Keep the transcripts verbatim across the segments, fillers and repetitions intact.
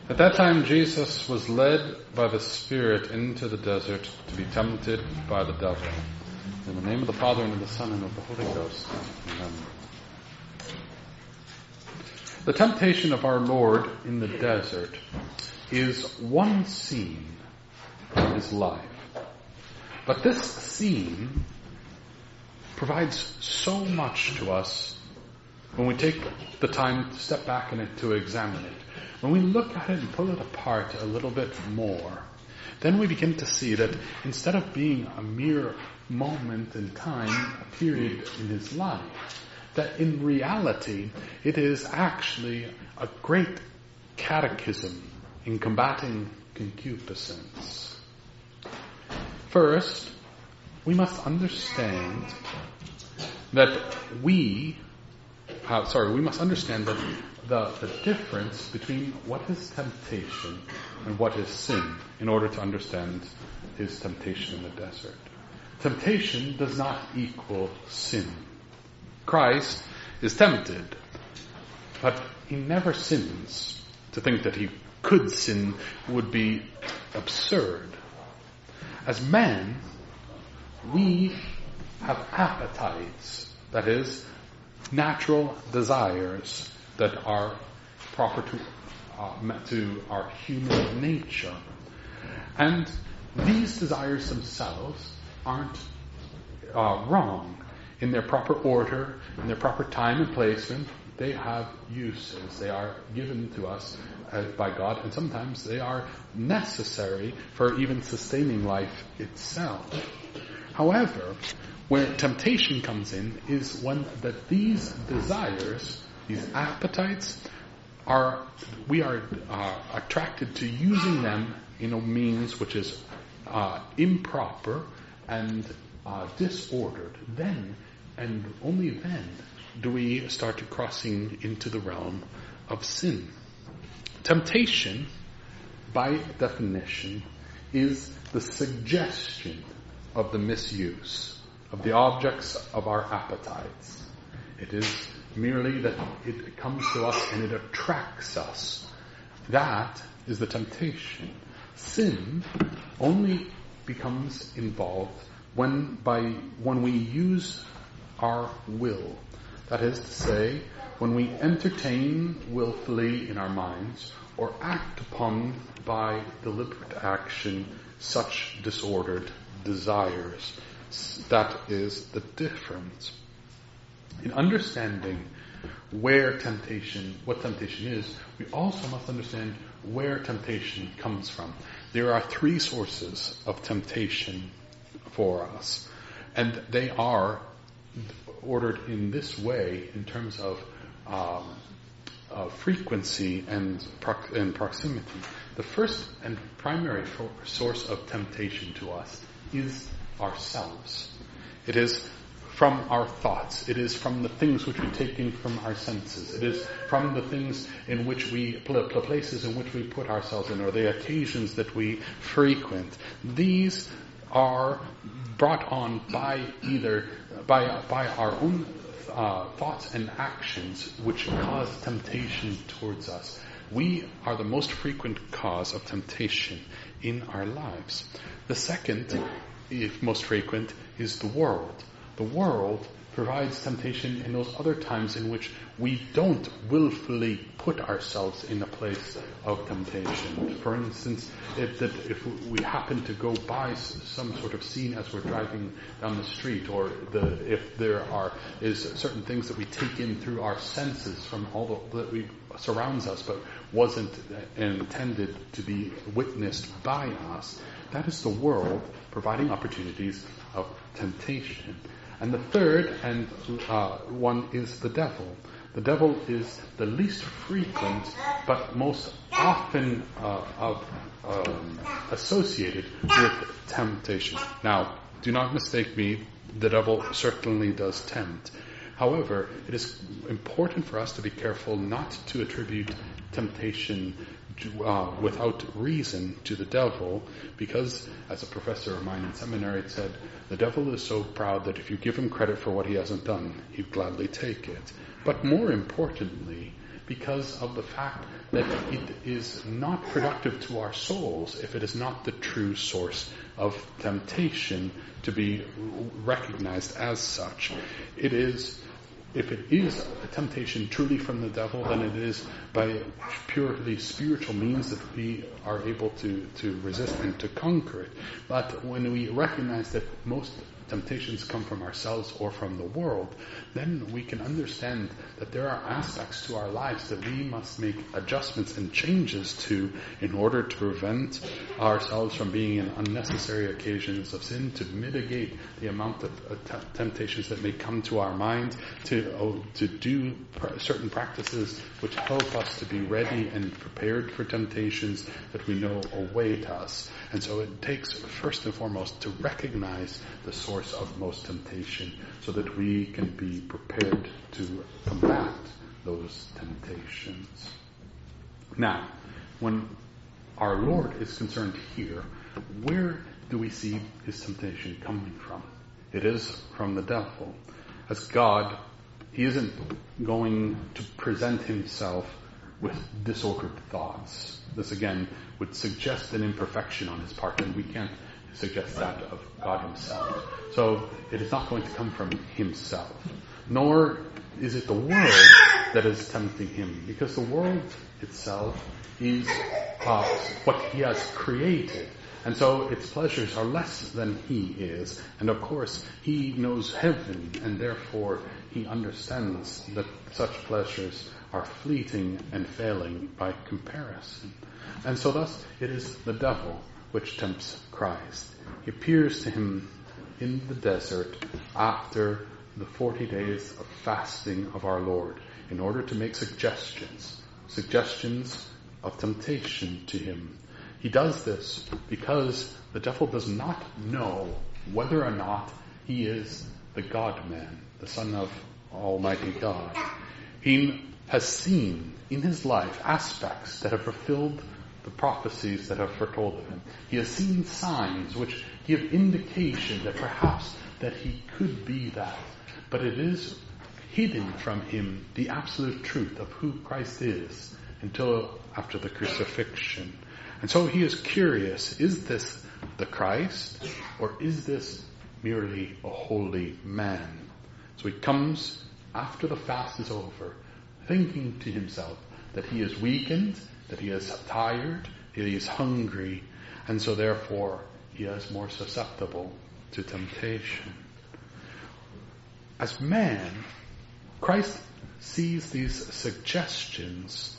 At that time, Jesus was led by the Spirit into the desert to be tempted by the devil. In the name of the Father, and of the Son, and of the Holy Ghost. Amen. The temptation of our Lord in the desert is one scene in his life. But this scene provides so much to us when we take the time to step back in it to examine it. When we look at it and pull it apart a little bit more, then we begin to see that instead of being a mere moment in time, a period in his life, that in reality it is actually a great catechism in combating concupiscence. First, we must understand that we, uh, sorry, we must understand that the, the difference between what is temptation and what is sin in order to understand his temptation in the desert. Temptation does not equal sin. Christ is tempted, but he never sins. To think that he could sin would be absurd. As men, we have appetites, that is, natural desires that are proper to, uh, to our human nature. And these desires themselves aren't uh, wrong. In their proper order, in their proper time and placement, they have uses. They are given to us uh, by God, and sometimes they are necessary for even sustaining life itself. However, where temptation comes in is when that these desires, these appetites, are we are uh, attracted to using them in a means which is uh, improper and uh, disordered. Then, and only then, do we start crossing into the realm of sin. Temptation, by definition, is the suggestion of the misuse of the objects of our appetites. It is merely that it comes to us and it attracts us. That is the temptation. Sin only becomes involved when by when we use our will. That is to say, when we entertain willfully in our minds or act upon by deliberate action such disordered desires. That is the difference. In understanding where temptation, what temptation is, we also must understand where temptation comes from. There are three sources of temptation for us, and they are ordered in this way in terms of um, uh, frequency and, prox- and proximity. The first and primary for- source of temptation to us is ourselves. It is from our thoughts. It is from the things which we take in from our senses. It is from the things in which we, the places in which we put ourselves in, or the occasions that we frequent. These are brought on by either by by our own uh, thoughts and actions, which cause temptation towards us. We are the most frequent cause of temptation in our lives. The second, if most frequent, is the world. The world provides temptation in those other times in which we don't willfully put ourselves in a place of temptation. For instance, if, that if we happen to go by some sort of scene as we're driving down the street, or the, if there are is certain things that we take in through our senses from all the, that we surrounds us, but wasn't intended to be witnessed by us, that is the world providing opportunities of temptation. And the third and uh, one is the devil. The devil is the least frequent, but most often uh, of, um, associated with temptation. Now, do not mistake me, the devil certainly does tempt. However, it is important for us to be careful not to attribute temptation uh, without reason to the devil, because, as a professor of mine in seminary said, the devil is so proud that if you give him credit for what he hasn't done, he'd gladly take it. But more importantly, because of the fact that it is not productive to our souls if it is not the true source of temptation to be recognized as such. It is, if it is a temptation truly from the devil, then it is by purely spiritual means that we are able to, to resist and to conquer it. But when we recognize that most temptations come from ourselves or from the world, then we can understand that there are aspects to our lives that we must make adjustments and changes to in order to prevent ourselves from being in unnecessary occasions of sin, to mitigate the amount of uh, t- temptations that may come to our mind, to oh, to do pr- certain practices which help us to be ready and prepared for temptations that we know await us. And so it takes, first and foremost, to recognize the source of most temptation so that we can be prepared to combat those temptations. Now, when our Lord is concerned here, where do we see his temptation coming from? It is from the devil. As God, he isn't going to present himself with disordered thoughts. This again would suggest an imperfection on his part, and we can't suggest that of God himself. So it is not going to come from himself, nor is it the world that is tempting him, because the world itself is uh, what he has created. And so its pleasures are less than he is. And of course, he knows heaven, and therefore he understands that such pleasures are fleeting and failing by comparison. And so thus it is the devil which tempts Christ. He appears to him in the desert after the forty days of fasting of our Lord in order to make suggestions, suggestions of temptation to him. He does this because the devil does not know whether or not he is the God-man, the Son of Almighty God. He has seen in his life aspects that have fulfilled the prophecies that have foretold of him. He has seen signs which give indication that perhaps that he could be that. But it is hidden from him the absolute truth of who Christ is until after the crucifixion. And so he is curious, is this the Christ, or is this merely a holy man? So he comes after the fast is over, thinking to himself that he is weakened, that he is tired, that he is hungry, and so therefore he is more susceptible to temptation. As man, Christ sees these suggestions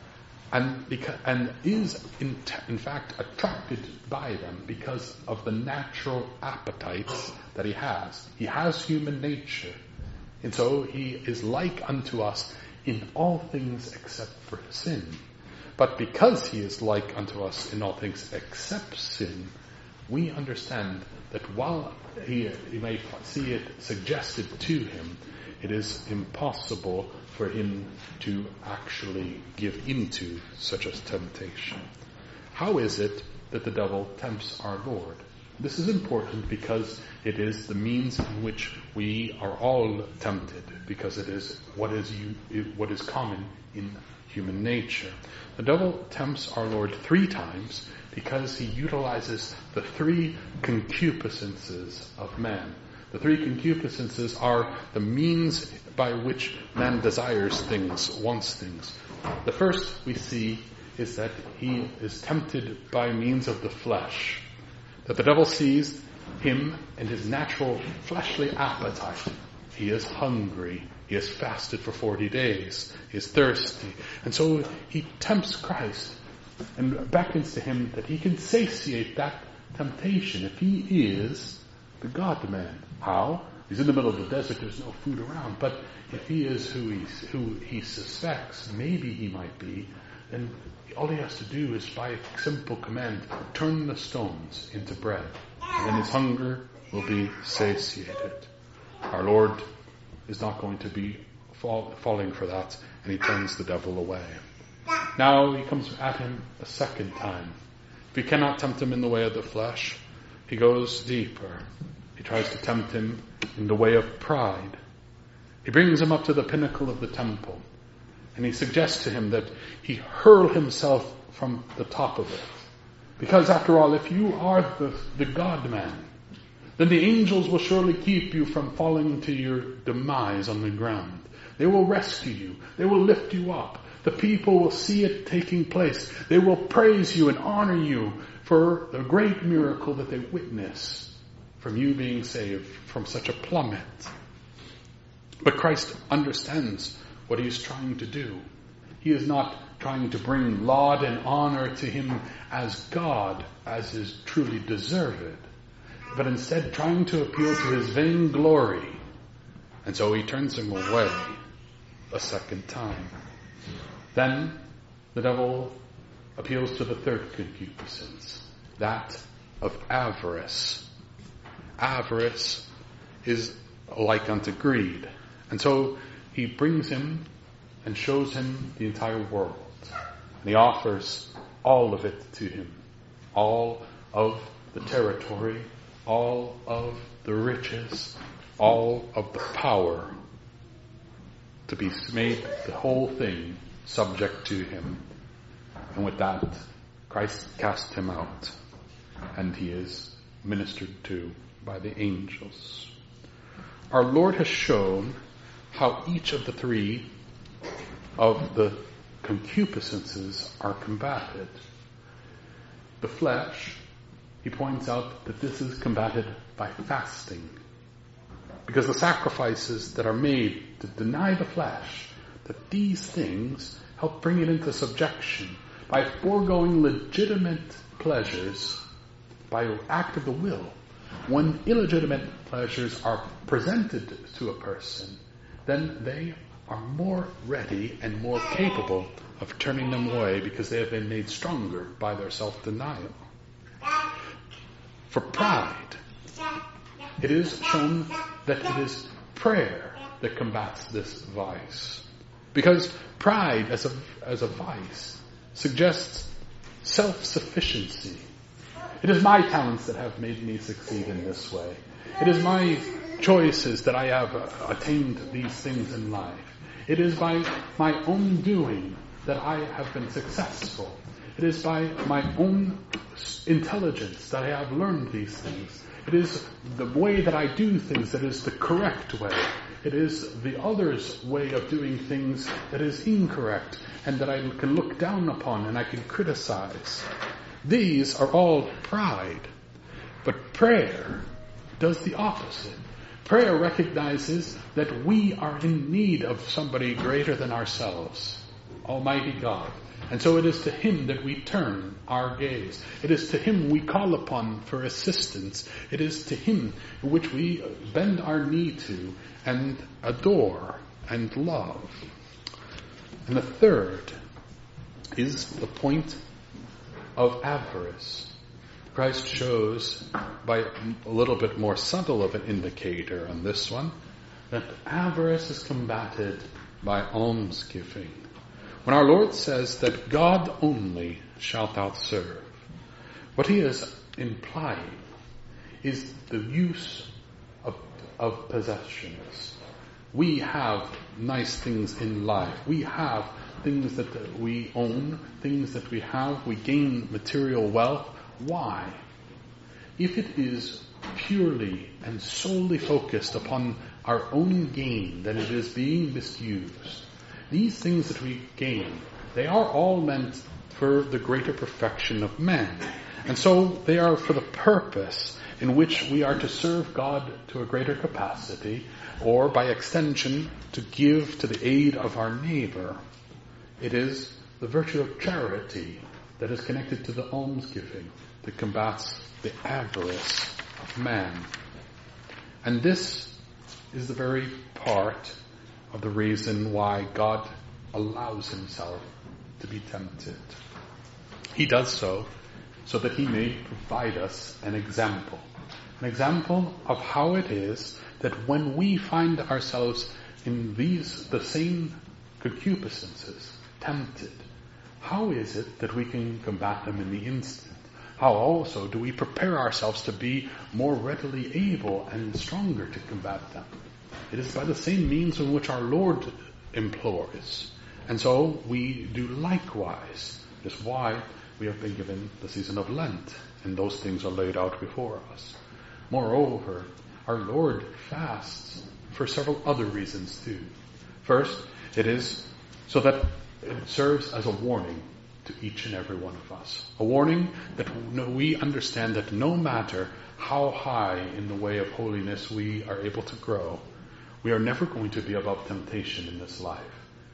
and beca- and is in, t- in fact attracted by them because of the natural appetites that he has. He has human nature, and so he is like unto us in all things except for sin. But because he is like unto us in all things except sin, we understand that while he, he may see it suggested to him, it is impossible for him to actually give into such a temptation. How is it that the devil tempts our Lord? This is important because it is the means in which we are all tempted, because it is what is what is common in human nature. The devil tempts our Lord three times because he utilizes the three concupiscences of man. The three concupiscences are the means by which man desires things, wants things. The first we see is that he is tempted by means of the flesh. That the devil sees him and his natural fleshly appetite. He is hungry. He has fasted for forty days. He is thirsty. And so he tempts Christ and beckons to him that he can satiate that temptation if he is the God-man. How? He's in the middle of the desert. There's no food around. But if he is who he, who he suspects maybe he might be, then all he has to do is, by a simple command, turn the stones into bread. And then his hunger will be satiated. Our Lord is not going to be fall, falling for that, and he turns the devil away. Now he comes at him a second time. If he cannot tempt him in the way of the flesh, he goes deeper. He tries to tempt him in the way of pride. He brings him up to the pinnacle of the temple. And he suggests to him that he hurl himself from the top of it. Because after all, if you are the, the God-man, then the angels will surely keep you from falling to your demise on the ground. They will rescue you. They will lift you up. The people will see it taking place. They will praise you and honor you for the great miracle that they witness from you being saved from such a plummet. But Christ understands what he is trying to do. He is not trying to bring laud and honor to him as God, as is truly deserved, but instead trying to appeal to his vainglory. And so he turns him away a second time. Then the devil appeals to the third concupiscence, that of avarice. Avarice is like unto greed. And so he brings him and shows him the entire world. And he offers all of it to him. All of the territory, all of the riches, all of the power, to be made the whole thing subject to him. And with that, Christ cast him out, and he is ministered to by the angels. Our Lord has shown how each of the three of the concupiscences are combated. The flesh, he points out that this is combated by fasting. Because the sacrifices that are made to deny the flesh, that these things help bring it into subjection by foregoing legitimate pleasures by act of the will. When illegitimate pleasures are presented to a person, then they are more ready and more capable of turning them away because they have been made stronger by their self-denial. For pride, it is shown that it is prayer that combats this vice. Because pride as a, as a vice suggests self-sufficiency. It is my talents that have made me succeed in this way. It is my choices that I have uh, attained these things in life. It is by my own doing that I have been successful. It is by my own intelligence that I have learned these things. It is the way that I do things that is the correct way. It is the other's way of doing things that is incorrect and that I can look down upon and I can criticize. These are all pride. But prayer does the opposite. Prayer recognizes that we are in need of somebody greater than ourselves, Almighty God. And so it is to him that we turn our gaze. It is to him we call upon for assistance. It is to him which we bend our knee to and adore and love. And the third is the point of avarice. Christ shows by a little bit more subtle of an indicator on this one that avarice is combated by almsgiving. When our Lord says that God only shalt thou serve, what he is implying is the use of, of possessions. We have nice things in life. We have things that we own, things that we have. We gain material wealth. Why? If it is purely and solely focused upon our own gain, then it is being misused. These things that we gain, they are all meant for the greater perfection of man. And so they are for the purpose in which we are to serve God to a greater capacity, or by extension, to give to the aid of our neighbor. It is the virtue of charity that is connected to the almsgiving that combats the avarice of man. And this is the very part of the reason why God allows himself to be tempted. He does so so that he may provide us an example. An example of how it is that when we find ourselves in these, the same concupiscences, tempted, how is it that we can combat them in the instant? How also do we prepare ourselves to be more readily able and stronger to combat them? It is by the same means in which our Lord implores. And so we do likewise. That's why we have been given the season of Lent, and those things are laid out before us. Moreover, our Lord fasts for several other reasons too. First, it is so that it serves as a warning to each and every one of us. A warning that we understand that no matter how high in the way of holiness we are able to grow, we are never going to be above temptation in this life.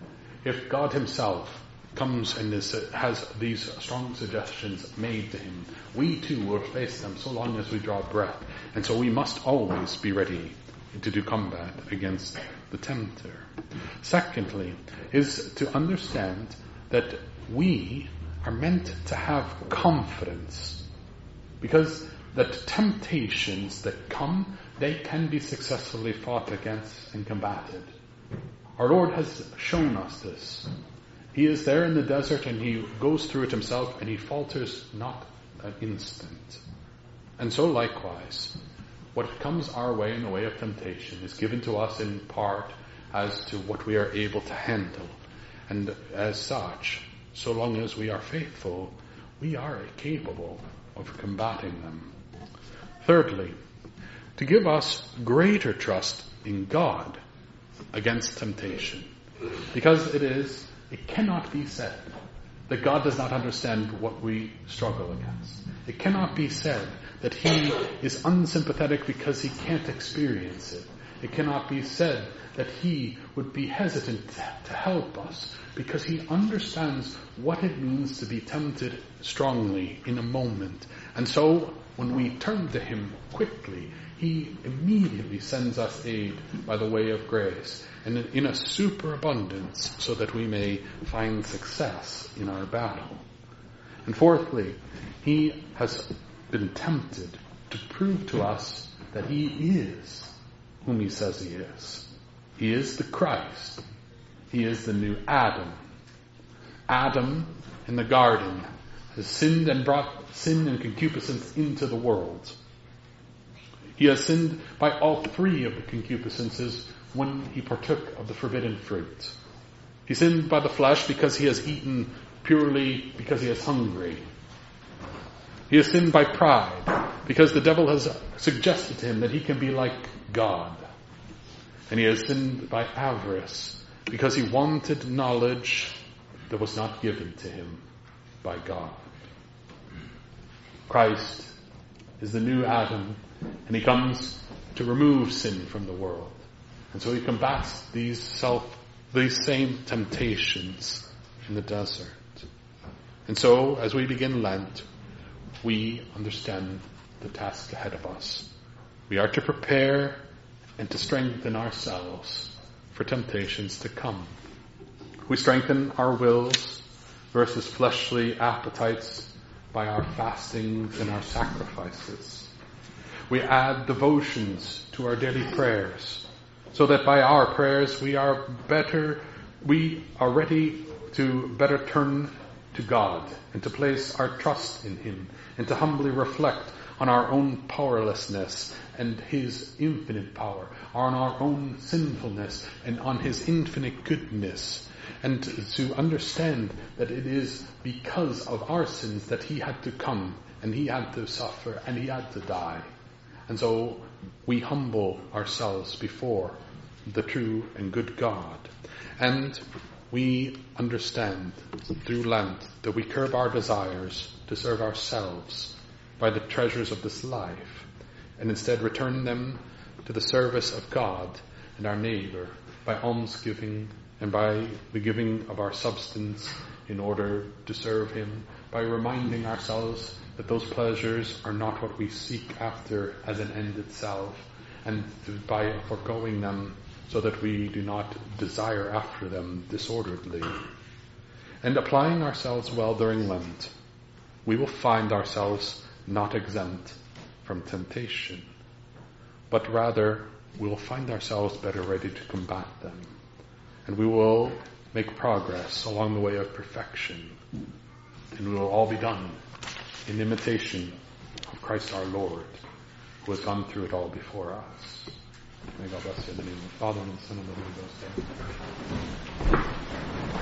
If God himself comes and is, has these strong suggestions made to him, we too will face them so long as we draw breath. And so we must always be ready to do combat against the tempter. Secondly, is to understand that we are meant to have confidence, because that temptations that come, they can be successfully fought against and combated. Our Lord has shown us this. He is there in the desert and he goes through it himself, and he falters not an instant. And so likewise, what comes our way in the way of temptation is given to us in part as to what we are able to handle. And as such, so long as we are faithful, we are capable of combating them. Thirdly, to give us greater trust in God against temptation. Because it is, it cannot be said that God does not understand what we struggle against. It cannot be said that he is unsympathetic because he can't experience it. It cannot be said that he would be hesitant to help us because he understands what it means to be tempted strongly in a moment. And so when we turn to him quickly, he immediately sends us aid by the way of grace and in a superabundance so that we may find success in our battle. And fourthly, he has been tempted to prove to us that he is whom he says he is. He is the Christ. He is the new Adam. Adam in the garden has sinned and brought sin and concupiscence into the world. He has sinned by all three of the concupiscences when he partook of the forbidden fruit. He sinned by the flesh because he has eaten purely because he is hungry. He has sinned by pride because the devil has suggested to him that he can be like God. And he has sinned by avarice because he wanted knowledge that was not given to him by God. Christ is the new Adam, and he comes to remove sin from the world. And so he combats these self, these same temptations in the desert. And so, as we begin Lent, we understand the task ahead of us. We are to prepare and to strengthen ourselves for temptations to come. We strengthen our wills versus fleshly appetites by our fastings and our sacrifices. We add devotions to our daily prayers so that by our prayers we are better, we are ready to better turn to God and to place our trust in him and to humbly reflect on our own powerlessness and his infinite power, on our own sinfulness and on his infinite goodness, and to understand that it is because of our sins that he had to come and he had to suffer and he had to die. And so we humble ourselves before the true and good God. And we understand through Lent that we curb our desires to serve ourselves by the treasures of this life, and instead return them to the service of God and our neighbor by almsgiving and by the giving of our substance in order to serve him, by reminding ourselves that those pleasures are not what we seek after as an end itself, and by foregoing them so that we do not desire after them disorderly. And applying ourselves well during Lent, we will find ourselves not exempt from temptation, but rather we will find ourselves better ready to combat them. And we will make progress along the way of perfection. And we will all be done in imitation of Christ our Lord, who has gone through it all before us. May God bless you in the name of the Father and the Son and the Holy Ghost. Amen.